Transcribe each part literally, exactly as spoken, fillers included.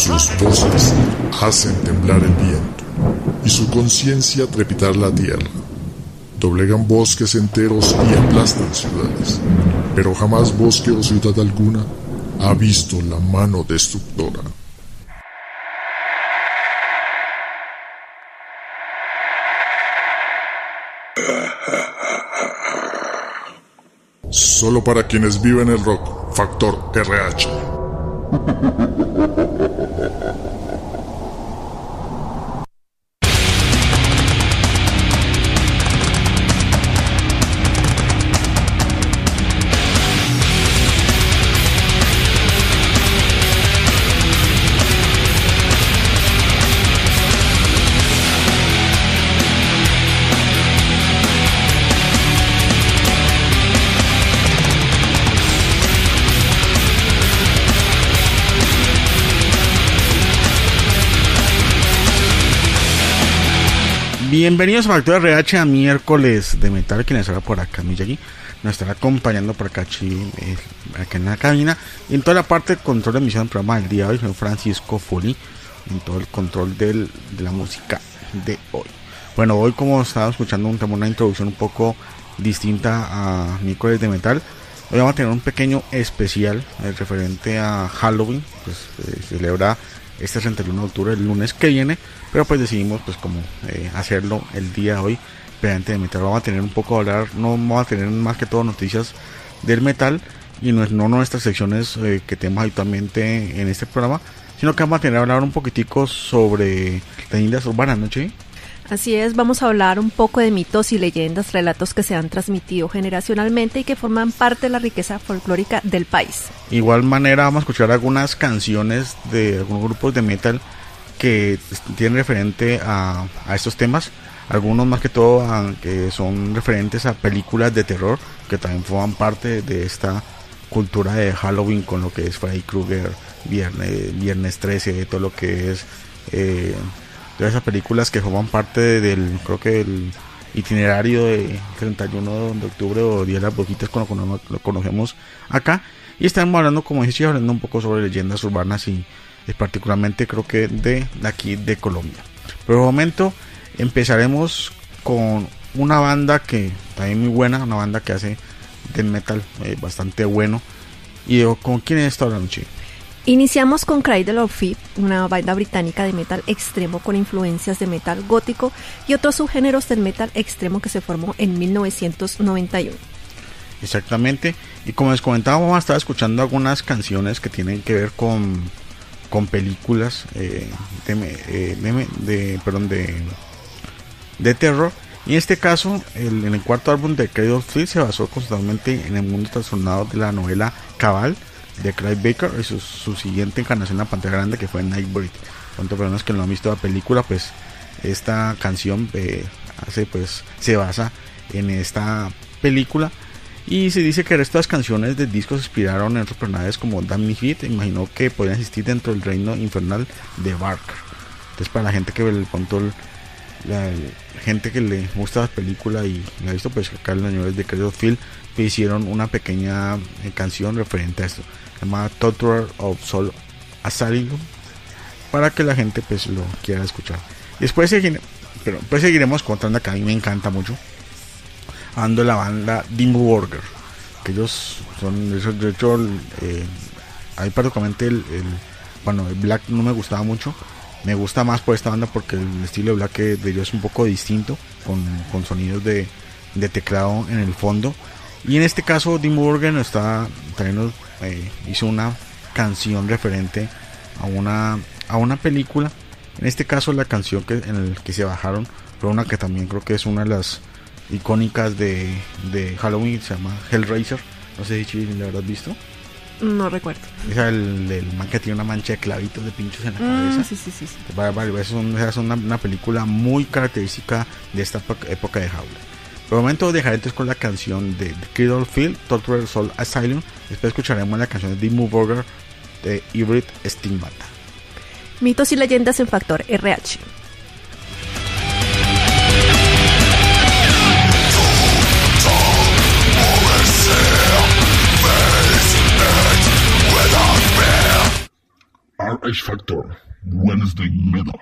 Sus voces hacen temblar el viento y su conciencia trepitar la tierra. Doblegan bosques enteros y aplastan ciudades, pero jamás bosque o ciudad alguna ha visto la mano destructora. Solo para quienes viven el rock, Factor R H. Bienvenidos a Factor R H, a miércoles de metal. Quien les habla por acá, Miyagi. Nos estará acompañando por acá, Chi, eh, acá en la cabina. Y en toda la parte de control de emisión del programa del día de hoy, soy Francisco Foli. En todo el control del, de la música de hoy. Bueno, hoy, como estaba escuchando, un, una introducción un poco distinta a miércoles de metal. Hoy vamos a tener un pequeño especial eh, referente a Halloween. Pues eh, se celebra este treinta y uno de octubre, el lunes que viene, pero pues decidimos pues como eh, hacerlo el día de hoy, mediante de metal. Vamos a tener un poco de hablar, no vamos a tener más que todo noticias del metal y no, no nuestras secciones eh, que tenemos habitualmente en este programa, sino que vamos a tener a hablar un poquitico sobre leyendas urbanas, ¿no, Che? Así es, vamos a hablar un poco de mitos y leyendas, relatos que se han transmitido generacionalmente y que forman parte de la riqueza folclórica del país. Igual manera vamos a escuchar algunas canciones de algunos grupos de metal que tienen referente a, a estos temas, algunos más que todo a, que son referentes a películas de terror que también forman parte de esta cultura de Halloween, con lo que es Freddy Krueger, Viernes, Viernes trece, todo lo que es... Eh, de esas películas que forman parte del, creo que el itinerario de treinta y uno de octubre o Día de las Brujitas, como lo conocemos acá. Y estamos hablando, como dije, hablando un poco sobre leyendas urbanas y eh, particularmente creo que de, de aquí de Colombia. Pero de momento empezaremos con una banda que también muy buena, una banda que hace death metal eh, bastante bueno. Y yo, ¿con quién es esta hablando, Chico? Iniciamos con Cradle of Filth, una banda británica de metal extremo con influencias de metal gótico y otros subgéneros del metal extremo que se formó en mil novecientos noventa y uno. Exactamente, y como les comentaba, vamos a estar escuchando algunas canciones que tienen que ver con, con películas eh, de, eh, de, de, perdón, de, de terror. Y en este caso, el, en el cuarto álbum de Cradle of Filth se basó constantemente en el mundo trastornado de la novela Cabal de Clive Barker y su, su siguiente encarnación en la pantalla grande, que fue Nightbreed. Cuántas personas que no han visto la película, pues esta canción eh, hace, pues, se basa en esta película. Y se dice que estas canciones del disco se inspiraron en otros personajes como Danny Heat. Imaginó que podían existir dentro del reino infernal de Barker. Entonces, para la gente que el control, la, la gente que le gusta la película y la ha visto, pues acá en los señores de Cradle of Filth hicieron una pequeña eh, canción referente a esto, llamada Torturer of Soul Asylum, para que la gente pues lo quiera escuchar. Después, seguir, pero, pues seguiremos contando, que a mí me encanta mucho, ando la banda Dimmu Borgir, que ellos son, de hecho, eh, ahí prácticamente el, el, bueno, el Black no me gustaba mucho, me gusta más por esta banda porque el estilo de Black de ellos es un poco distinto, con, con sonidos de, de teclado en el fondo. Y en este caso Dimmu Borgir está, también nos, eh, hizo una canción referente a una, a una película. En este caso la canción que, en el que se bajaron fue una que también creo que es una de las icónicas de, de Halloween, se llama Hellraiser. No sé si la habrás visto. No recuerdo. Es el, el man que tiene una mancha de clavitos de pinchos en la mm, cabeza. Sí, sí, sí, sí. Vale, vale, es, un, es una, una película muy característica de esta época de Halloween. Por el momento dejaré entonces con la canción de The Cradle of Filth, Tortured Soul Asylum. Después escucharemos la canción de Dimmu Borgir de Hybrid Stigmata. Mitos y leyendas en Factor R H. R H Factor, Wednesday Middle.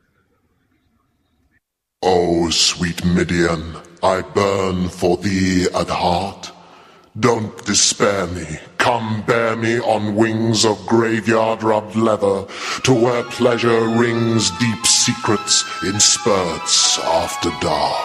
Oh, sweet Midian, I burn for thee at heart. Don't despair me, come bear me on wings of graveyard-rubbed leather, to where pleasure wrings deep secrets in spurts after dark.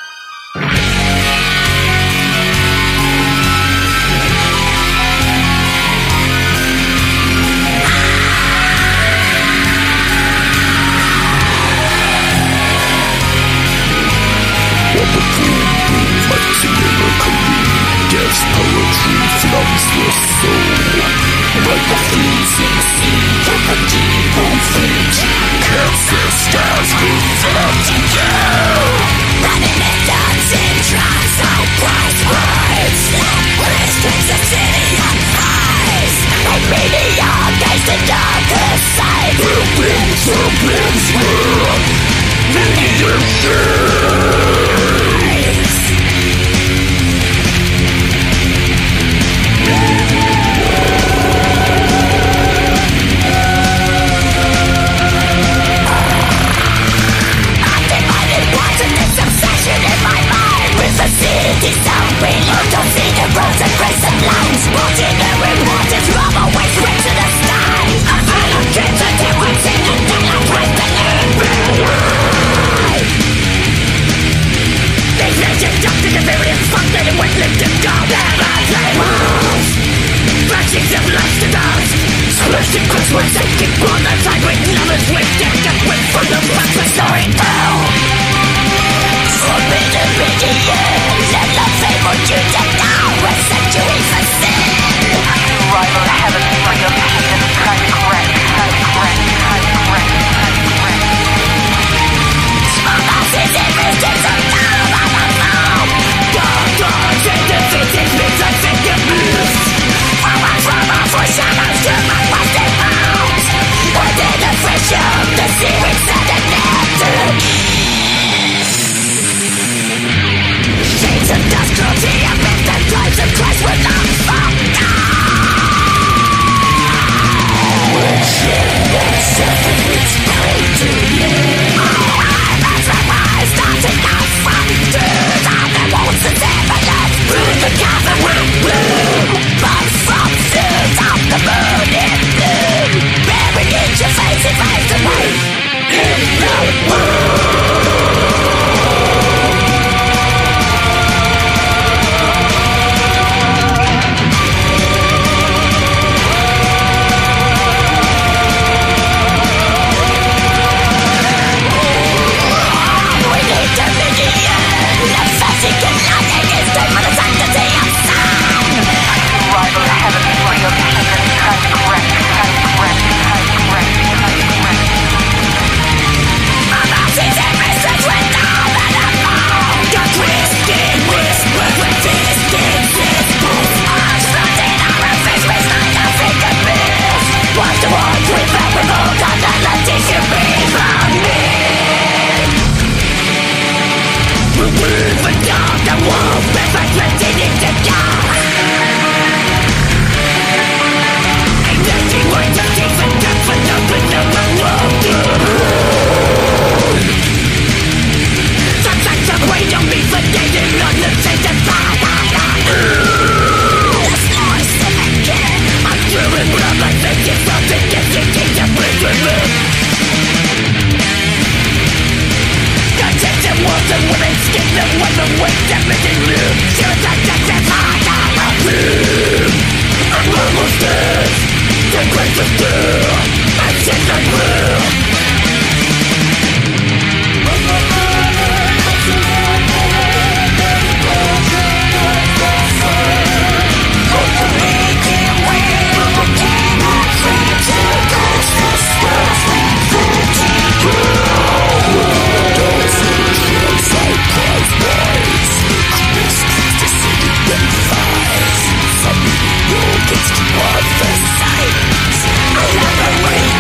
Death's poetry floods the soul, like the freezing sea of a deep fleet. Cancer stars revealed to you, running in dancing trance, how bright lights. This takes a city on ice, and media gaze the darkest side. The winter winds were meteor days. The city's down below, don't see the roads and crescent lines. Ordinary waters rob away straight to the sky. A veil of dreams until we're singing daylight with the moonlight. These legends jumped in the various funded and went lifted down. Never play moves. Fractions of life to dust. Splashing crosswords and keep on the side with lovers with death and with from the past we're soaring through. Forbidden Midian, let love favor you to now, a century for sin. Rival heaven for your kingdom, time correct, time correct, time correct, time correct. Small masses and mystics are now on the flow. Dark dogs and defeated midnight figure moves. From a from a foreshadows to my busted bones. Within the friction of the searing sudden nectar. Shades of dust, cruelty, and myth, and lives of Christ will not fall down. Wishing and suffering its prey to you. Oh, I'm as a rise, starting out from dirt. All the wounds and evidence through the gathering bloom. But from suit of the moon in bloom, buried in your face, it fades away in the world. Against our sight, I never will.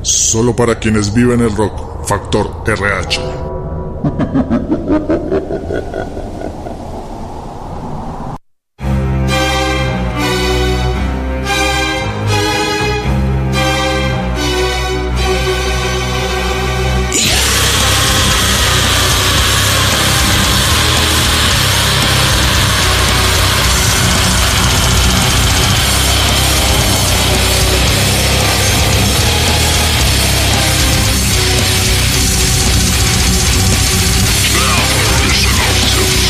Solo para quienes viven el rock. Factor R H. Listen up to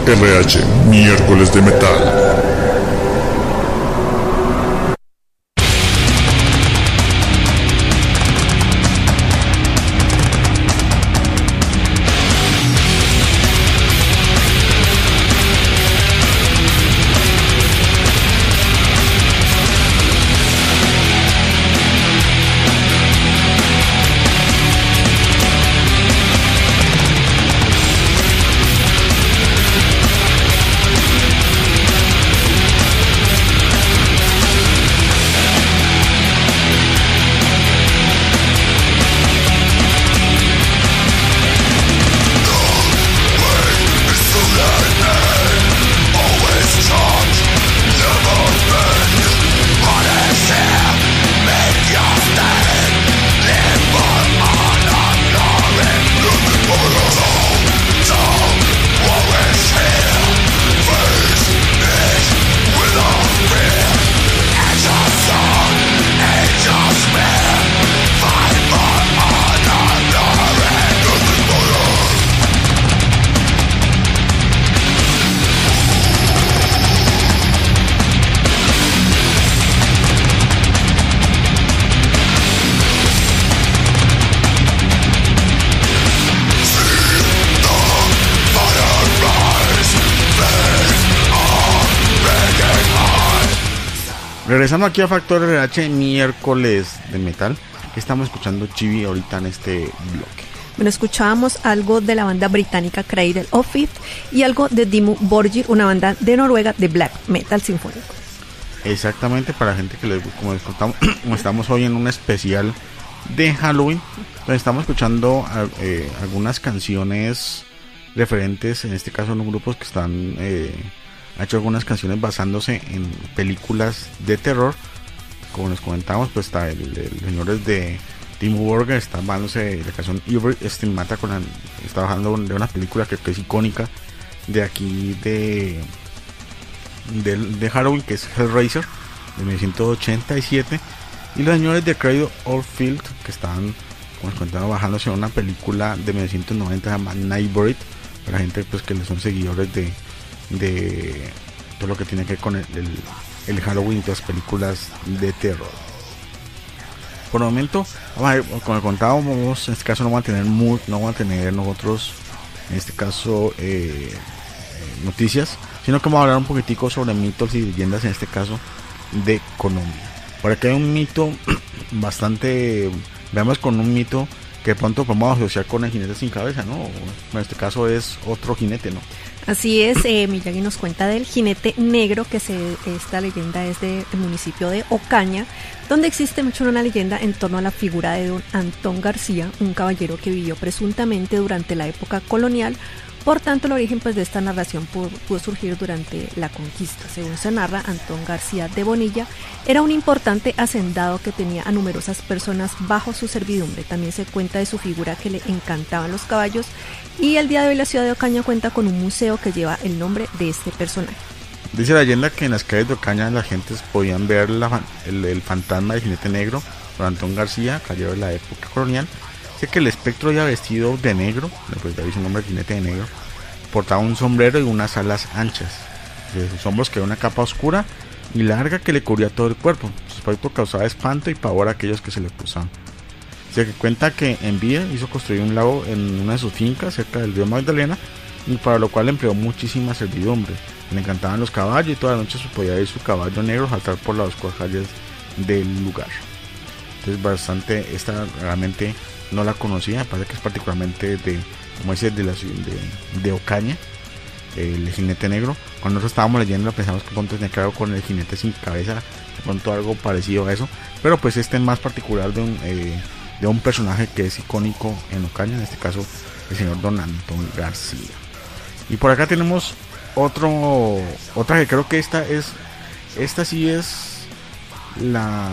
R H, miércoles de metal. Regresando aquí a Factor R H, miércoles de metal. Que estamos escuchando Chibi ahorita en este bloque. Bueno, escuchábamos algo de la banda británica Cradle of Filth y algo de Dimmu Borgir, una banda de Noruega de black metal sinfónico. Exactamente, para la gente que les como les contamos, como estamos hoy en un especial de Halloween, pues estamos escuchando eh, algunas canciones referentes, en este caso, en grupos que están eh, ha hecho algunas canciones basándose en películas de terror. Como les comentamos, pues está el, el señores de Dimmu Borgir, está basándose la canción Evil Stigmata, con la, está bajando de una película que, que es icónica de aquí de, de de Halloween, que es Hellraiser de mil novecientos ochenta y siete, y los señores de Cradle of Filth, que están, como les comentaba, bajándose en una película de mil novecientos noventa llamada Nightbreed, para la gente pues que son seguidores de de todo lo que tiene que ver con el, el, el Halloween y las películas de terror. Por el momento, vamos a ver, como contábamos, en este caso no vamos a tener muy, no vamos a tener nosotros en este caso eh, noticias, sino que vamos a hablar un poquitico sobre mitos y leyendas, en este caso de Colombia. Por aquí hay un mito bastante, veamos con un mito que de pronto podemos asociar con el jinete sin cabeza, ¿no? En este caso es otro jinete, ¿no? Así es, eh, Miyagi nos cuenta del jinete negro, que se, esta leyenda es del municipio de Ocaña, donde existe mucho una leyenda en torno a la figura de don Antón García, un caballero que vivió presuntamente durante la época colonial. Por tanto, el origen pues, de esta narración pudo, pudo surgir durante la conquista. Según se narra, Antón García de Bonilla era un importante hacendado que tenía a numerosas personas bajo su servidumbre. También se cuenta de su figura, que le encantaban los caballos, y el día de hoy la ciudad de Ocaña cuenta con un museo que lleva el nombre de este personaje. Dice la leyenda que en las calles de Ocaña las gentes podían ver la, el, el fantasma del jinete negro, don Antón García, caballero de la época colonial. Sé que el espectro ya vestido de negro, pues ya dice un nombre, jinete de negro, portaba un sombrero y unas alas anchas. De sus hombros quedó una capa oscura y larga que le cubría todo el cuerpo. Su aspecto causaba espanto y pavor a aquellos que se le cruzaban. Se cuenta que en vida hizo construir un lago en una de sus fincas cerca del río Magdalena, y para lo cual empleó muchísima servidumbre. Le encantaban los caballos y todas las noches podía ver su caballo negro saltar por las oscuras calles del lugar. Entonces bastante, esta realmente no la conocía, parece que es particularmente de, como dice, de la ciudad de, de Ocaña, el jinete negro. Cuando nosotros estábamos leyendo pensamos que pronto tenía que ver con el jinete sin cabeza, de pronto algo parecido a eso, pero pues este es más particular de un, eh, de un personaje que es icónico en Ocaña, en este caso el señor don Antón García. Y por acá tenemos otro, otra que creo que esta es, esta sí es la...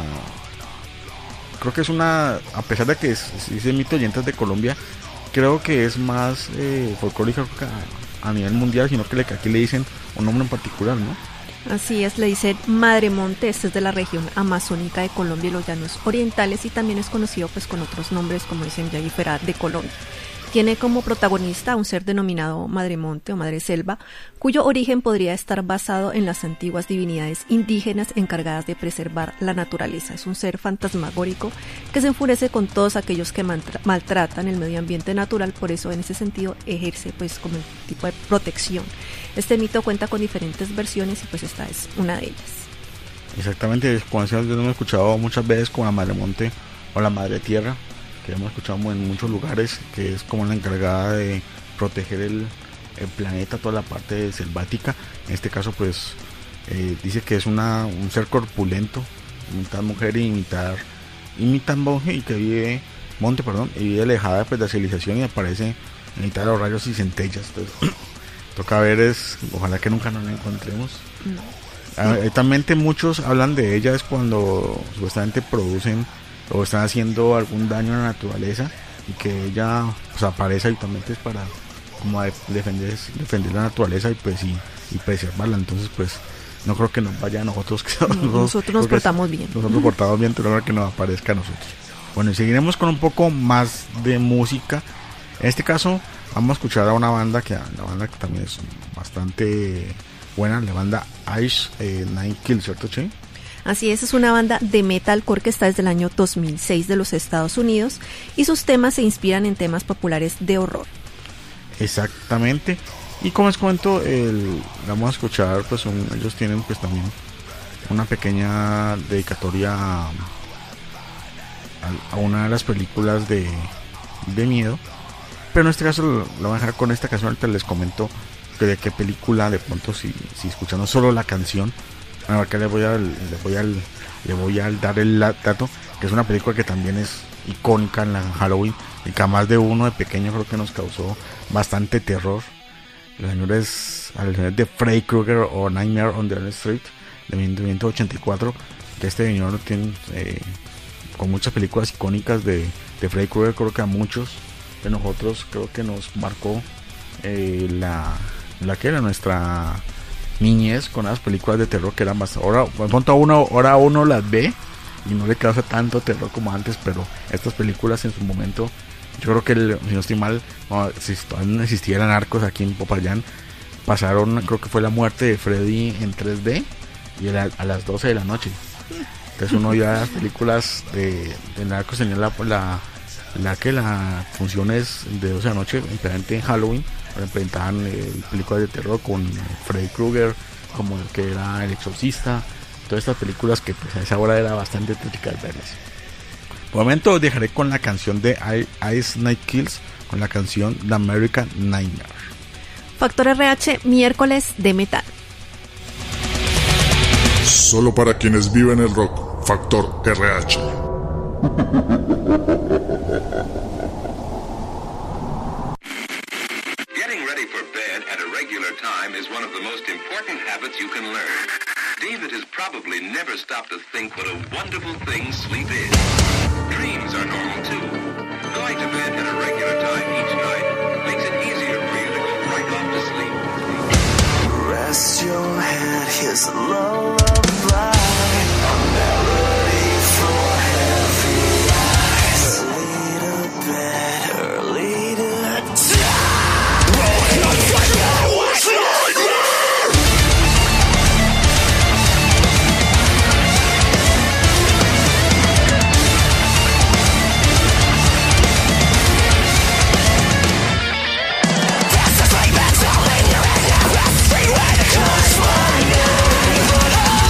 Creo que es una, a pesar de que es, dice mito leyendas de Colombia, creo que es más eh, folclórica a, a nivel mundial, sino que le, aquí le dicen un nombre en particular, ¿no? Así es, le dicen Madremonte. Este es de la región amazónica de Colombia y los llanos orientales, y también es conocido pues con otros nombres, como dicen Yagifera de Colombia. Tiene como protagonista a un ser denominado Madremonte o Madre Selva, cuyo origen podría estar basado en las antiguas divinidades indígenas encargadas de preservar la naturaleza. Es un ser fantasmagórico que se enfurece con todos aquellos que maltra- maltratan el medio ambiente natural, por eso en ese sentido ejerce pues como un tipo de protección. Este mito cuenta con diferentes versiones y pues esta es una de ellas. Exactamente, como decía, yo lo hemos escuchado muchas veces como la Madre Monte o la Madre Tierra, que hemos escuchado en muchos lugares, que es como la encargada de proteger el, el planeta, toda la parte selvática. En este caso pues eh, dice que es una, un ser corpulento, mitad mujer y mitad, y mitad monje, y que vive, monte, perdón, y vive alejada pues, de la civilización y aparece en mitad de los rayos y centellas. Entonces toca ver, es, ojalá que nunca nos la encontremos. No. Actualmente muchos hablan de ella es cuando supuestamente producen o están haciendo algún daño a la naturaleza, y que ella pues aparece habitualmente es para como de, defender defender la naturaleza y pues y, y preservarla. Entonces pues no creo que nos vaya a nosotros, que no, nosotros, nosotros nos portamos bien nosotros nos portamos bien, pero no creo que nos aparezca a nosotros. Bueno, y seguiremos con un poco más de música. En este caso vamos a escuchar a una banda que la banda que también es bastante buena, la banda Ice eh, Nine Kills, ¿cierto, Che? Así es, es una banda de metalcore que está desde el año dos mil seis de los Estados Unidos y sus temas se inspiran en temas populares de horror. Exactamente. Y como les comento, el, vamos a escuchar, pues un, ellos tienen pues también una pequeña dedicatoria a, a una de las películas de, de miedo. Pero en este caso lo, lo voy a dejar con esta canción. Ahorita les comento que de qué película, de pronto si, si escuchando solo la canción. Bueno, acá le voy a le voy a le voy a dar el dato, que es una película que también es icónica en la Halloween y que a más de uno de pequeño creo que nos causó bastante terror. Los señores, al señor de Freddy Krueger o Nightmare on Elm Street de mil novecientos ochenta y cuatro, que este señor tiene eh, con muchas películas icónicas de, de Freddy Krueger. Creo que a muchos de nosotros creo que nos marcó eh, la la que era nuestra niñez con las películas de terror que eran más. Ahora, uno, ahora uno las ve y no le causa tanto terror como antes, pero estas películas en su momento, yo creo que el, si no estoy mal, no, si no existieran arcos aquí en Popayán, pasaron, creo que fue la muerte de Freddy en tres D y a, a las doce de la noche. Entonces uno ya las películas de, de narcos tenía la, la, la que las funciones de doce de la noche, especialmente en Halloween, presentaban eh, películas de terror con Freddy Krueger, como el que era El Exorcista, todas estas películas que pues, a esa hora era bastante tétricas verlas. Por el momento dejaré con la canción de Ice Night Kills, con la canción The American Nightmare. Factor R H, miércoles de metal. Solo para quienes viven el rock, Factor R H. Is one of the most important habits you can learn. David has probably never stopped to think what a wonderful thing sleep is. Dreams are normal too. Going to bed at a regular time each night makes it easier for you to go right off to sleep. Rest your head, here's a lullaby, a melody for heavy eyes. Early to bed, early to die. Rolling on fire. This is like that's all in your head. Every way to cause my name.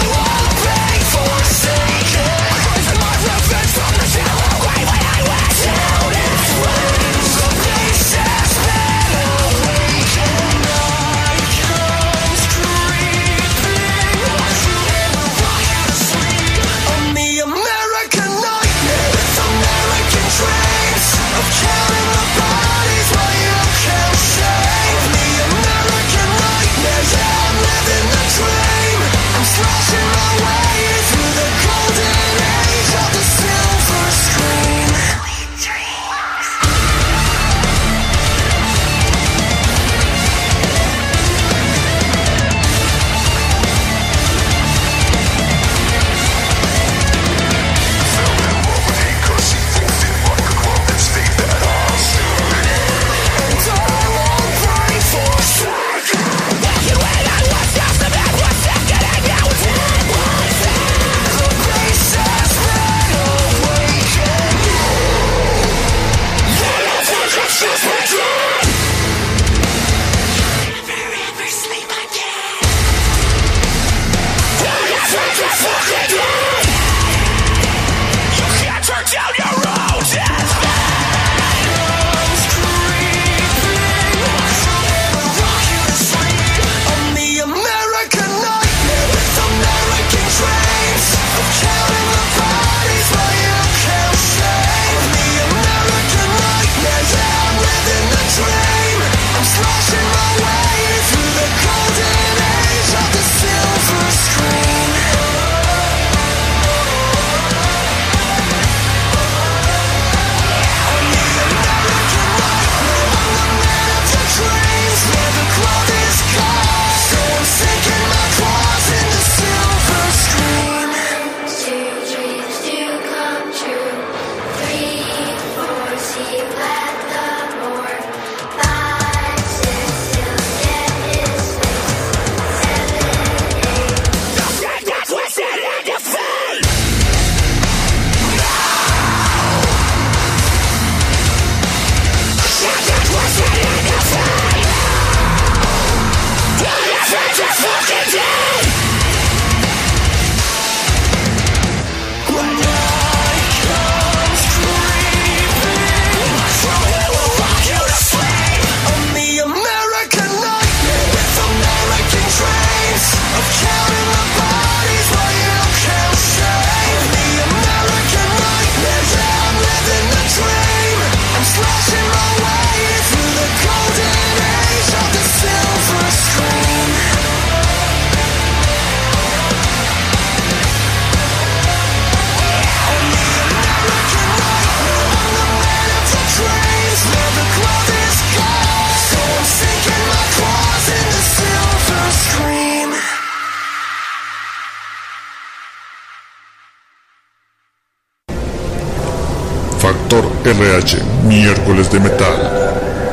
Factor R H, miércoles de metal.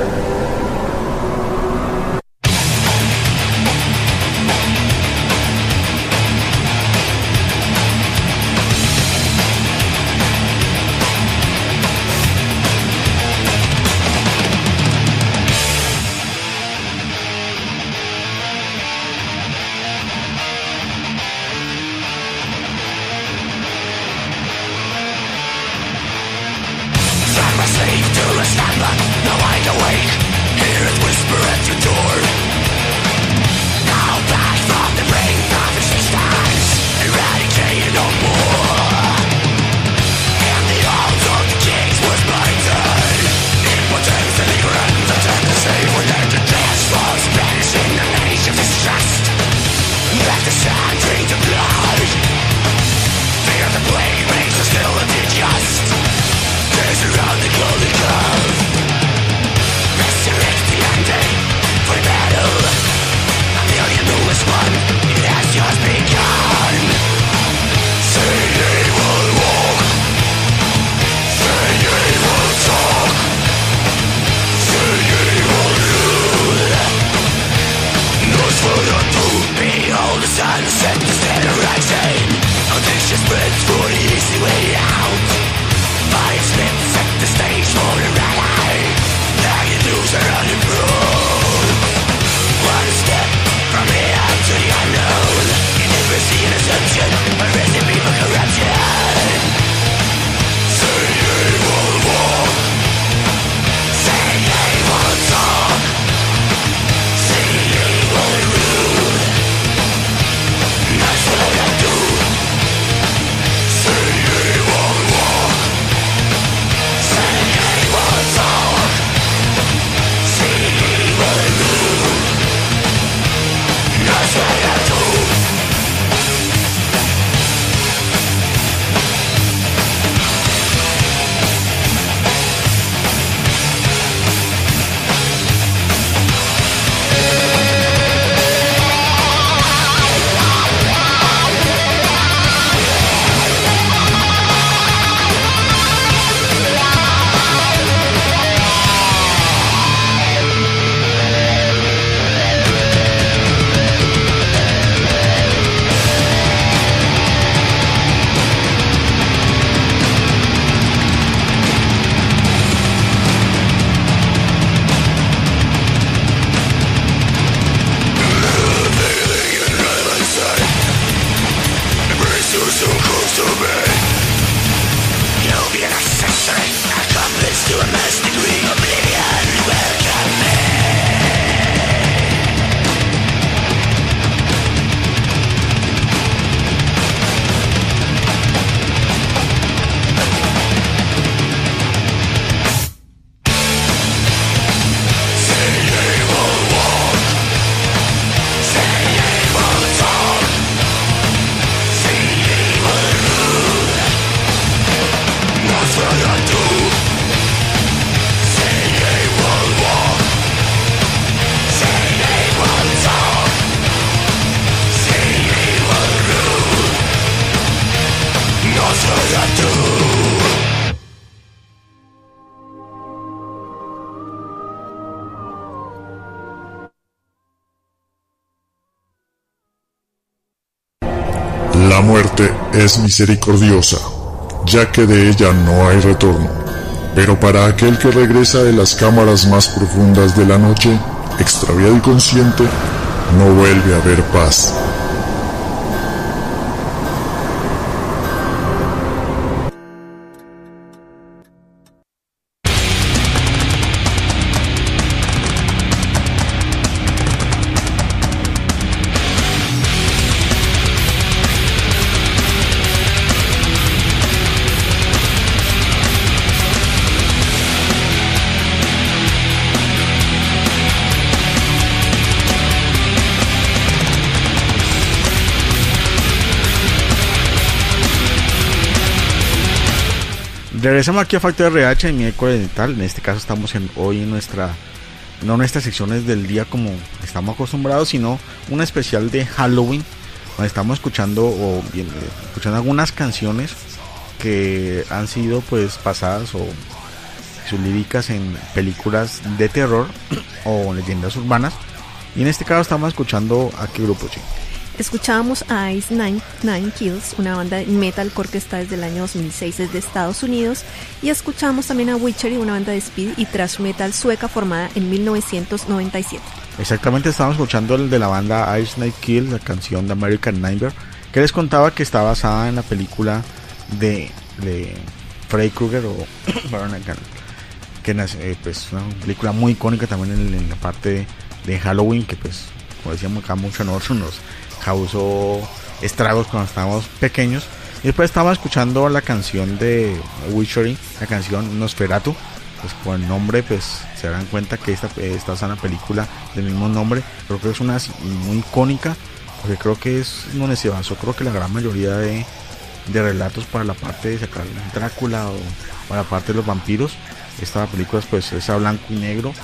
La muerte es misericordiosa, ya que de ella no hay retorno, pero para aquel que regresa de las cámaras más profundas de la noche, extraviado y consciente, no vuelve a haber paz. Regresamos aquí a Factor R H en miércoles de metal. En este caso estamos en, hoy en nuestra, no nuestras secciones del día como estamos acostumbrados, sino un especial de Halloween, donde estamos escuchando o bien, escuchando algunas canciones que han sido pues pasadas o sus líricas en películas de terror o leyendas urbanas. Y en este caso estamos escuchando a qué grupo, Chi. Escuchábamos a Ice Nine, Nine Kills, una banda de metalcore que está desde el año dos mil seis desde Estados Unidos, y escuchamos también a Witchery, una banda de speed y thrash metal sueca formada en mil novecientos noventa y siete. Exactamente, estábamos escuchando el de la banda Ice Nine Kills, la canción de American Nightmare, que les contaba que está basada en la película de, de Freddy Krueger o que nace, pues una película muy icónica también en, en la parte de, de Halloween, que pues como decíamos acá mucho nosotros nos causó estragos cuando estábamos pequeños. Y después estaba escuchando la canción de Witchery, la canción Nosferatu. Pues por el nombre pues se darán cuenta que esta está en una película del mismo nombre. Creo que es una muy icónica, porque creo que es donde se basó creo que la gran mayoría de, de relatos para la parte de sacar Drácula o para la parte de los vampiros. Esta película pues es a blanco y negro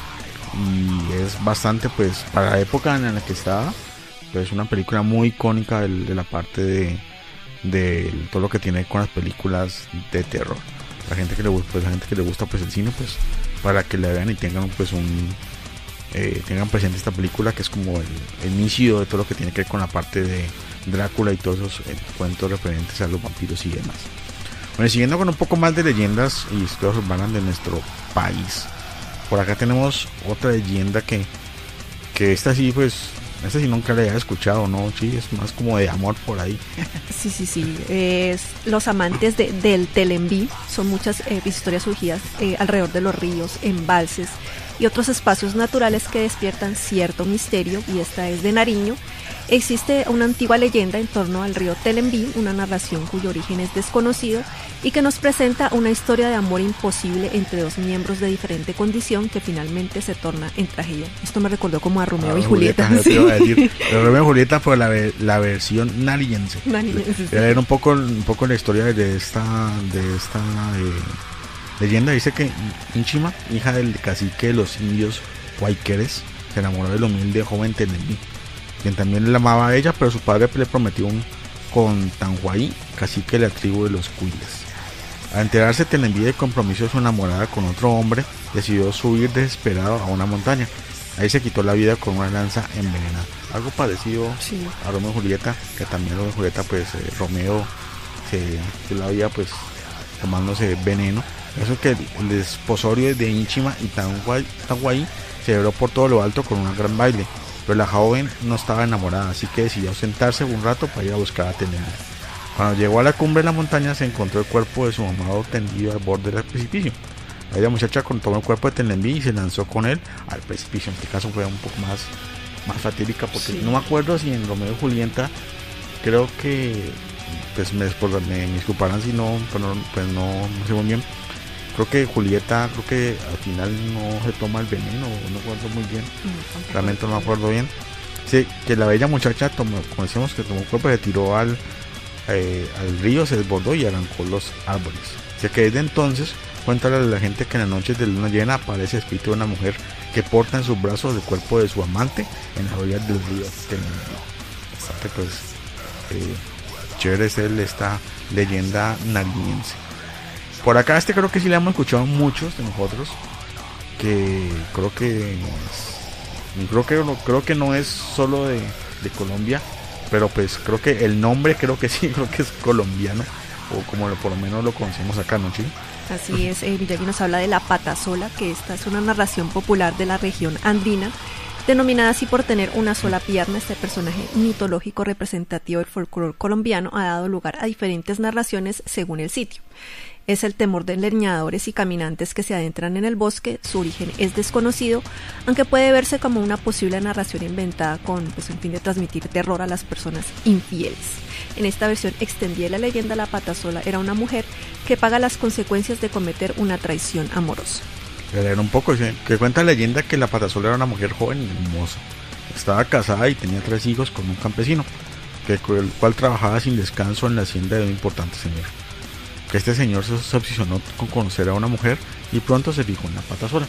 y es bastante pues para la época en la que estaba, pues una película muy icónica de, de la parte de, de todo lo que tiene con las películas de terror. La gente que le gusta, pues la gente que le gusta pues el cine, pues para que la vean y tengan pues un eh, tengan presente esta película, que es como el, el inicio de todo lo que tiene que ver con la parte de Drácula y todos esos eh, cuentos referentes a los vampiros y demás. Bueno, siguiendo con un poco más de leyendas y historias urbanas de nuestro país, por acá tenemos otra leyenda que que esta sí pues esta sí nunca la había escuchado, ¿no? Sí, es más como de amor por ahí. Sí, sí, sí. Es los amantes de, del Telenví. Son muchas eh, historias surgidas eh, alrededor de los ríos, embalses y otros espacios naturales que despiertan cierto misterio, y esta es de Nariño. Existe una antigua leyenda en torno al río Telenví, una narración cuyo origen es desconocido y que nos presenta una historia de amor imposible entre dos miembros de diferente condición que finalmente se torna en tragedia. Esto me recordó como a Romeo ah, y Julieta. Julieta, sí. Te iba a decir, Romeo y Julieta fue la, la versión nariñense. Nariñense, sí. Voy a leer un poco, un poco la historia de esta, de esta eh, leyenda. Dice que Ínchima, hija del cacique de los indios Huayqueres, se enamoró del humilde joven Telenví, quien también la amaba a ella, pero su padre le prometió un con Tanhuaí, cacique de la tribu de los Cuiles. Al enterarse Telenví del compromiso de su enamorada con otro hombre, decidió subir desesperado a una montaña. Ahí se quitó la vida con una lanza envenenada. Algo parecido sí. a Romeo y Julieta, que también Romeo y Julieta, pues eh, Romeo se, se la había pues tomándose veneno. Eso es que el desposorio de Ínchima y Tanhuaí, Tanhuaí se celebró por todo lo alto con un gran baile. Pero la joven no estaba enamorada, así que decidió sentarse un rato para ir a buscar a Telenví. Cuando llegó a la cumbre de la montaña, se encontró el cuerpo de su amado tendido al borde del precipicio. La muchacha tomó el cuerpo de Telenví y se lanzó con él al precipicio. En este caso fue un poco más, más fatídica, porque sí. no me acuerdo si en Romeo y Julieta, creo que, pues me, me, me disculparán si no, pues no, pues no, no sé muy bien. Creo que Julieta, creo que al final no se toma el veneno, no me acuerdo muy bien, no, realmente no me acuerdo bien. Sí, que la bella muchacha tomó, como decíamos, que tomó el cuerpo, se tiró al, eh, al río, se desbordó y arrancó los árboles. O sea que desde entonces, cuéntale a la gente que en las noches de luna llena aparece el espíritu de una mujer que porta en sus brazos el cuerpo de su amante en las orillas del río. Bastante pues, eh, chévere es el, esta leyenda nariñense. Por acá este creo que sí le hemos escuchado muchos de nosotros, que creo que creo que no, creo que no es solo de, de Colombia, pero pues creo que el nombre creo que sí, creo que es colombiano, o como por lo menos lo conocemos acá, ¿no, Chile? Así es, eh, Miyagi nos habla de la patasola, que esta es una narración popular de la región andina, denominada así por tener una sola pierna. Este personaje mitológico representativo del folclore colombiano ha dado lugar a diferentes narraciones según el sitio. Es el temor de leñadores y caminantes que se adentran en el bosque. Su origen es desconocido, aunque puede verse como una posible narración inventada con pues, el fin de transmitir terror a las personas infieles. En esta versión extendida de la leyenda, la patasola era una mujer que paga las consecuencias de cometer una traición amorosa. Voy a leer un poco, ¿sí? Que cuenta la leyenda que la patasola era una mujer joven y hermosa. Estaba casada y tenía tres hijos con un campesino, que el cual trabajaba sin descanso en la hacienda de un importante señor. Que este señor se obsesionó con conocer a una mujer y pronto se fijó en la patasola.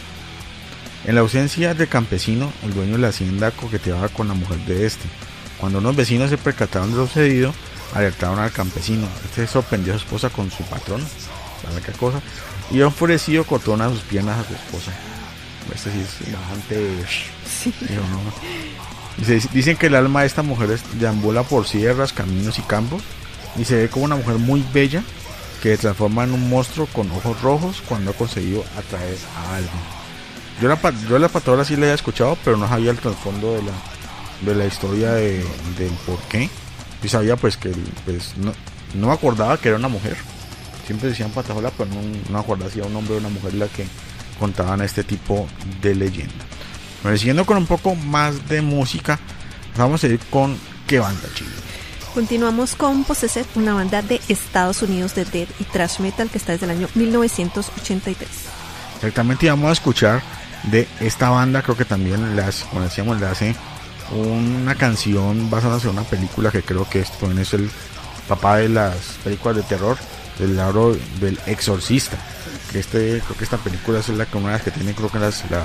En la ausencia del campesino, el dueño de la hacienda coqueteaba con la mujer de este. Cuando unos vecinos se percataron de lo sucedido, alertaron al campesino. Este sorprendió a su esposa con su patrón, ¿sabes qué cosa? Y enfurecido cortó una de sus piernas a su esposa. Este sí es bastante... Sí. Digo, no. Dice, dicen que el alma de esta mujer es- deambula por sierras, caminos y campos y se ve como una mujer muy bella que se transforma en un monstruo con ojos rojos cuando ha conseguido atraer a alguien. Yo la, pa- yo la patrona sí la había escuchado, pero no sabía el trasfondo de la, de la historia de, del por qué. Yo sabía pues que pues, no, no me acordaba que era una mujer. Siempre decían patajola, pero no, no me acordaba si era un hombre o una mujer la que contaban este tipo de leyenda. Bueno, siguiendo con un poco más de música, vamos a ir con ¿qué banda, Chile? Continuamos con Possessed, una banda de Estados Unidos de death y thrash metal que está desde el año mil novecientos ochenta y tres. Exactamente, y vamos a escuchar de esta banda, creo que también las, como decíamos, le hace una canción basada en una película que creo que esto también es el papá de las películas de terror, del lado del Exorcista. Que este, creo que esta película es la que una de las que tiene, creo que las las,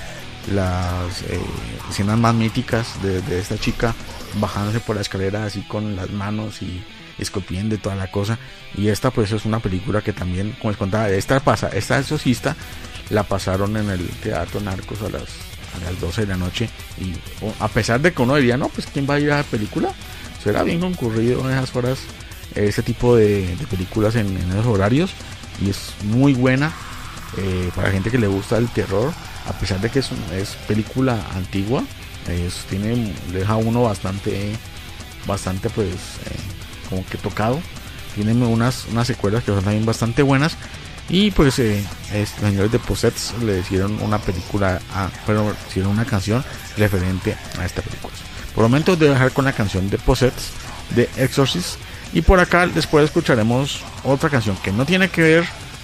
las eh, escenas más míticas de, de esta chica bajándose por la escalera así con las manos y escupiendo y toda la cosa. Y esta pues es una película que también, como les contaba, esta pasa, esta Exorcista la pasaron en el Teatro Narcos a las, a las doce de la noche. Y o, a pesar de que uno diría, no, pues ¿quién va a ir a la película? Será bien concurrido en esas horas, ese tipo de, de películas en, en esos horarios. Y es muy buena eh, para gente que le gusta el terror, a pesar de que es, un- es película antigua. Es, tiene, deja a uno bastante bastante pues eh, como que tocado. Tiene unas, unas secuelas que son también bastante buenas. Y pues eh, es, los señores de Possessed le hicieron una película a, pero hicieron una canción referente a esta película. Por el momento debo dejar con la canción de Possessed de Exorcist. Y por acá después escucharemos otra canción que no tiene que ver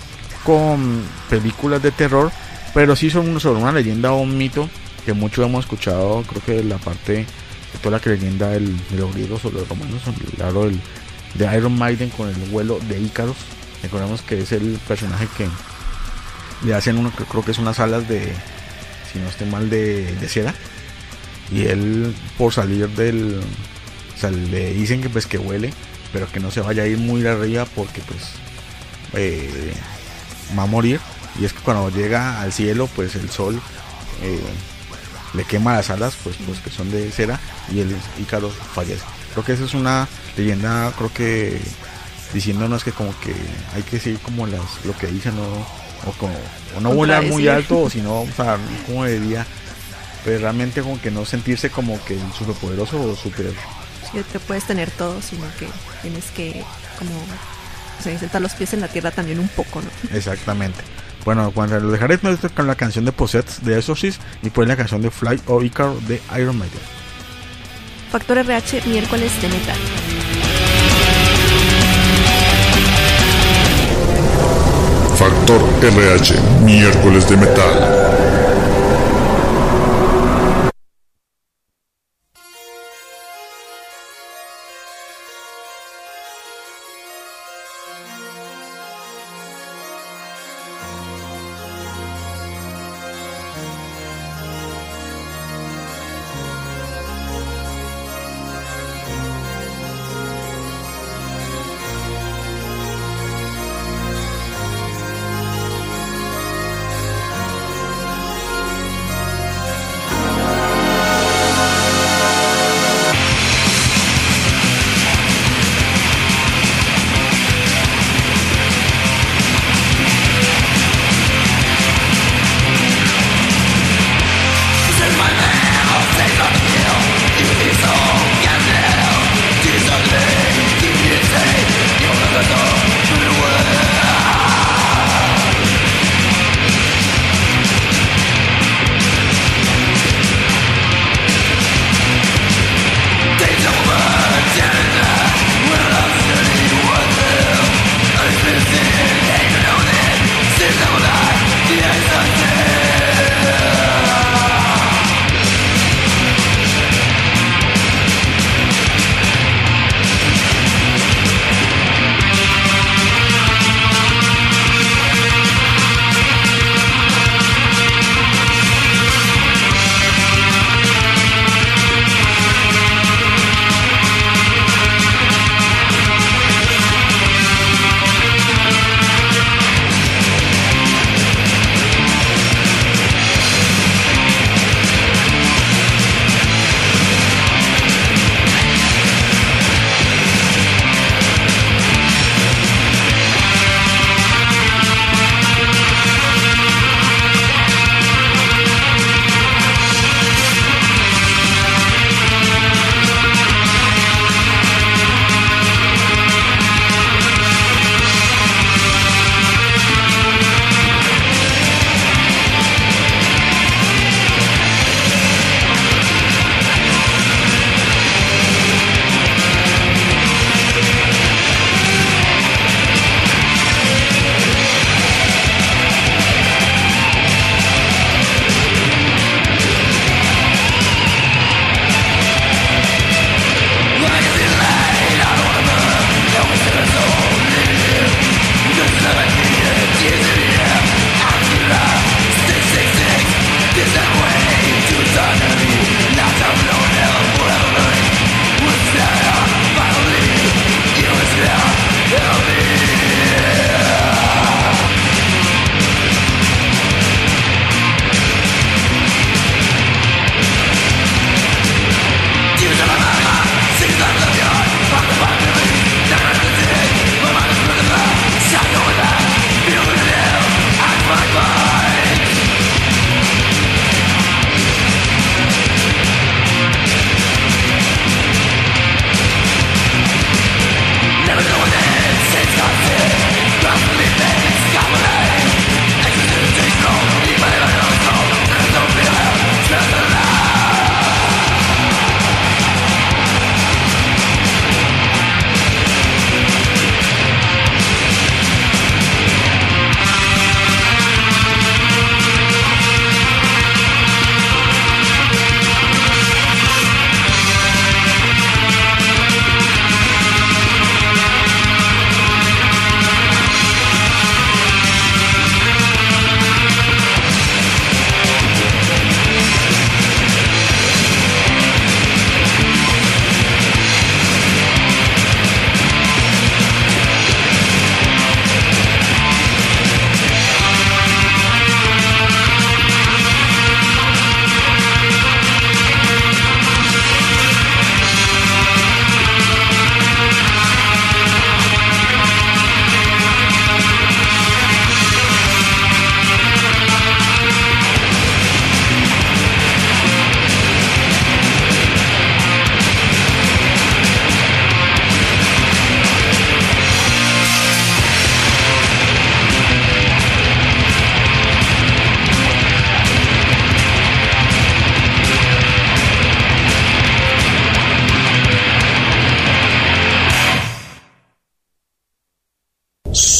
con películas de terror, pero sí son sobre una leyenda o un mito que muchos hemos escuchado. Creo que la parte de toda la leyenda del, de los griegos o los romanos, claro, del, de Iron Maiden con el vuelo de Ícaros. Recordemos que es el personaje que le hacen uno, que creo que es unas alas de, si no estoy mal, de, de cera, y él por salir del, o sea, le dicen que pues que huele, pero que no se vaya a ir muy arriba porque pues eh, va a morir. Y es que cuando llega al cielo pues el sol eh, le quema las alas, pues, pues que son de cera, y el Ícaro fallece. Creo que esa es una leyenda, creo que diciéndonos que como que hay que seguir como las lo que dicen, ¿no? O como o no volar muy alto, o si no, o sea, como diría, pero realmente como que no sentirse como que súper poderoso o súper... Sí, te puedes tener todo, sino que tienes que como o sea, sentar los pies en la tierra también un poco, ¿no? Exactamente. Bueno, cuando lo dejaré con la canción de Possessed de Exorcist y pues la canción de Fly o Icaro de Iron Maiden. Factor R H, miércoles de metal. Factor R H, miércoles de metal.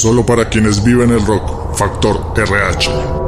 Solo para quienes viven el rock. Factor R H.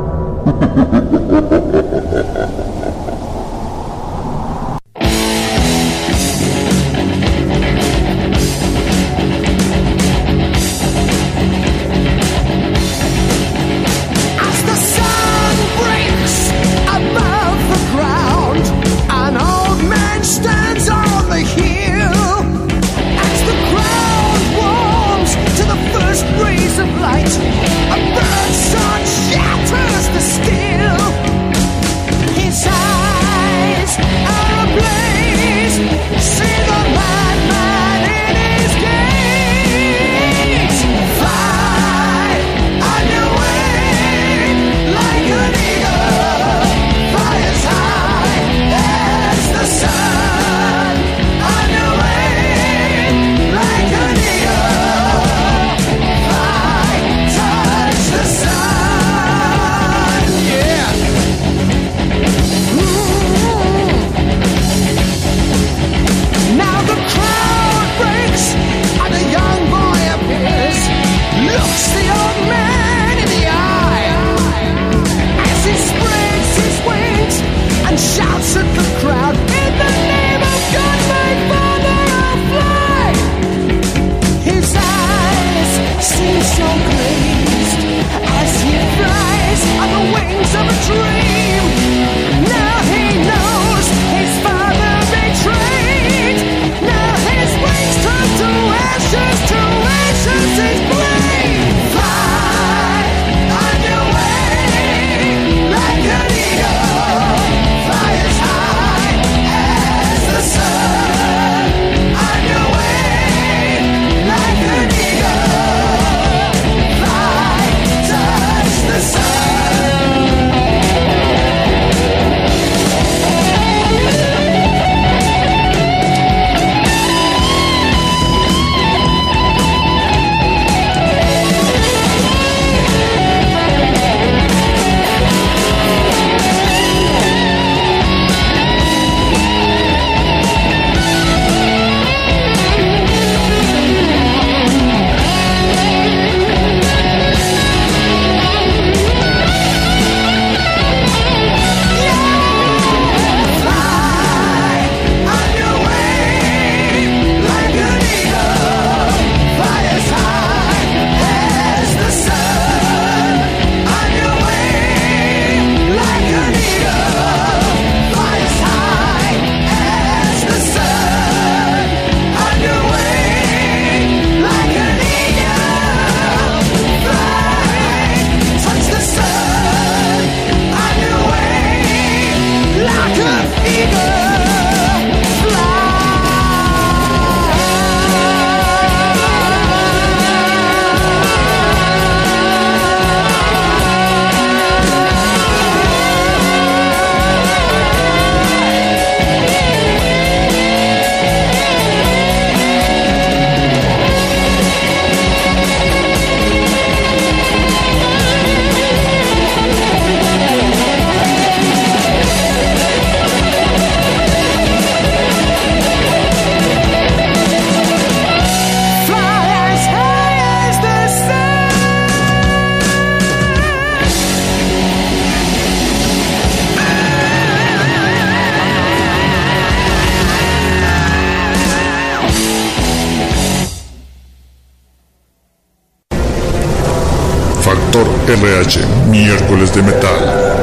Factor R H, miércoles de metal.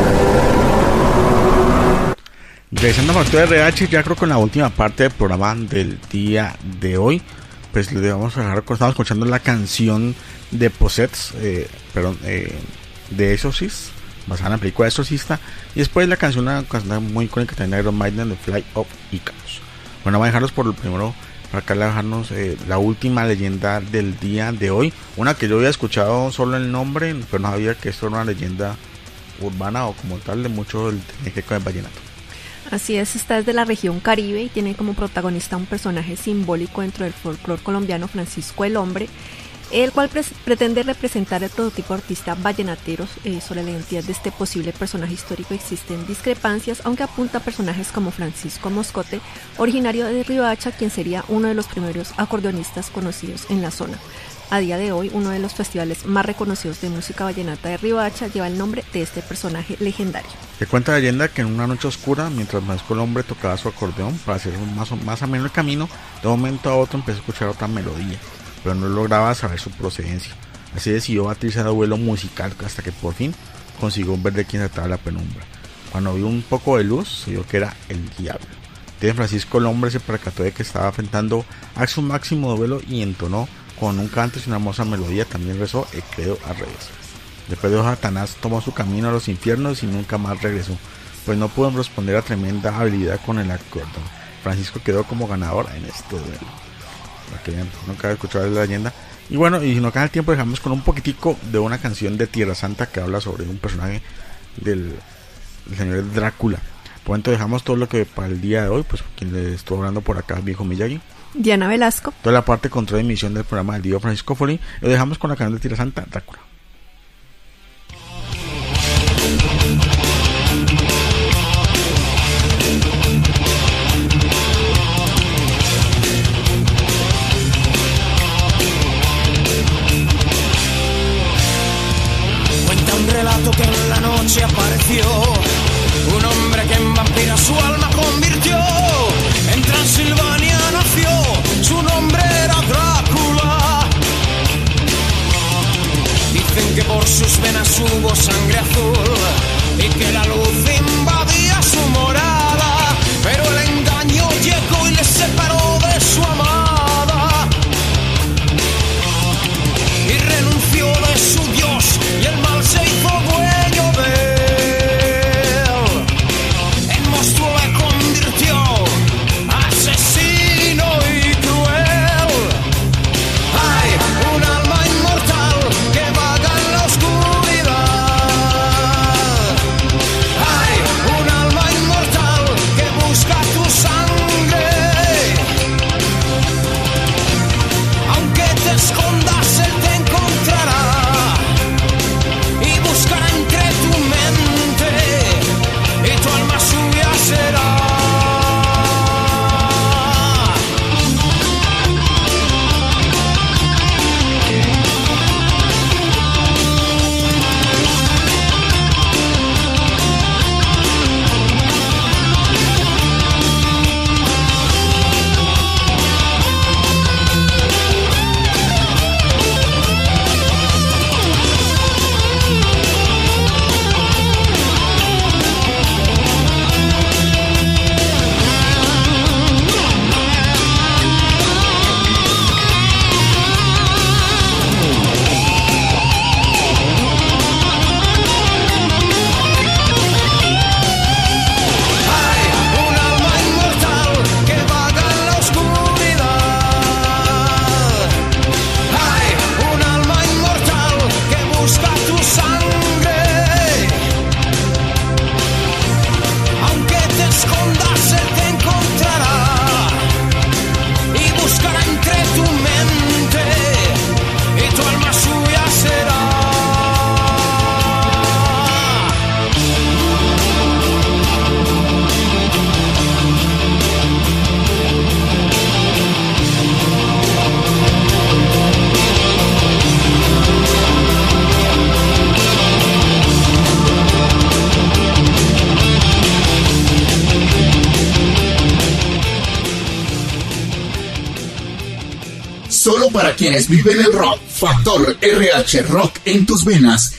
Regresando a Factor R H, ya creo que con la última parte del programa del día de hoy, pues le vamos a dejar, estamos escuchando la canción de Possessed, eh, perdón, eh, de Exorcist, basada en la película Exorcista, y después la canción, una canción muy icónica también de Iron Maiden, The Flight of Icarus. Bueno, vamos a dejarlos por lo primero, para acá dejarnos eh, la última leyenda del día de hoy, una que yo había escuchado solo el nombre, pero no sabía que esto era una leyenda urbana o como tal de mucho del Tecniqueco del vallenato. Así es, esta es de la región Caribe y tiene como protagonista un personaje simbólico dentro del folclore colombiano, Francisco el Hombre. el cual pre- pretende representar el prototipo artista vallenatero. Eh, sobre la identidad de este posible personaje histórico existen discrepancias, aunque apunta a personajes como Francisco Moscote, originario de Riohacha, quien sería uno de los primeros acordeonistas conocidos en la zona. A día de hoy, uno de los festivales más reconocidos de música vallenata de Riohacha lleva el nombre de este personaje legendario. Se cuenta la leyenda que en una noche oscura, mientras Francisco el hombre tocaba su acordeón para hacer más, más ameno el camino, de un momento a otro empezó a escuchar otra melodía, pero no lograba saber su procedencia. Así decidió batirse a duelo musical hasta que por fin consiguió ver de quién se trataba la penumbra. Cuando vio un poco de luz, se vio que era el diablo. Entonces Francisco el hombre se percató de que estaba enfrentando a su máximo duelo y entonó con un canto y una hermosa melodía, también rezó el credo al revés. Después de Satanás tomó su camino a los infiernos y nunca más regresó, pues no pudo responder a tremenda habilidad con el acordeón. Francisco quedó como ganador en este duelo. Para que vean, no cabe escuchar la leyenda. Y bueno, y si no queda el tiempo, dejamos con un poquitico de una canción de Tierra Santa que habla sobre un personaje del, del señor Drácula. Por tanto, dejamos todo lo que para el día de hoy, pues quien le estuvo hablando por acá, viejo Miyagi, Diana Velasco. Toda la parte control de emisión del programa del Divo Francisco Foley. Lo dejamos con la canción de Tierra Santa, Drácula. Cuenta un relato que en la noche apareció un hombre que en vampira su alma convirtió. En Transilvania nació, su nombre era Drácula. Dicen que por sus venas hubo sangre azul y que la luz invadía su morada, pero el engaño llegó y le separó de su amada y renunció de su Dios y el mal se hizo dueño de él. El monstruo le convirtió asesino y cruel. Hay un alma inmortal que vaga en la oscuridad. Hay un alma inmortal que busca tu sangre. Aunque te escondas, él te encontrará y buscará entre tu mente y tu alma suya será. Solo para quienes viven el rock. Factor R H Rock en tus venas.